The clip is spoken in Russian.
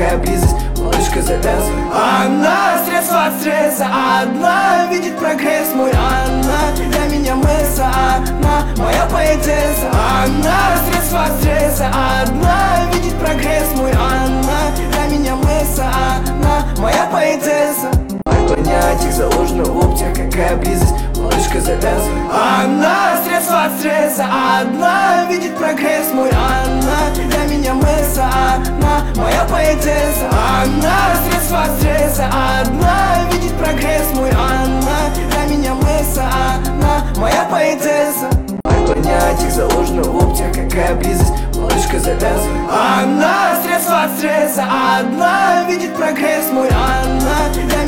какая близость, малышка, завязывай. Она средство от стресса, одна видит прогресс мой. Она для меня месса, она моя поэтесса. Она средство от стресса, одна видит прогресс мой. Она для меня месса, она моя поэтесса. Понять их заложено в локтях, какая близость, малышка, завязывай. Она средство от стресса, одна видит прогресс мой. Она для меня месса, она моя поэтесса. Она средство от стресса, одна видит прогресс мой. Она для меня месса, она моя поэтесса. Понять их заложено в локтях, какая близость, малышка, завязывай. Она средство от стресса, одна видит прогресс мой. Она для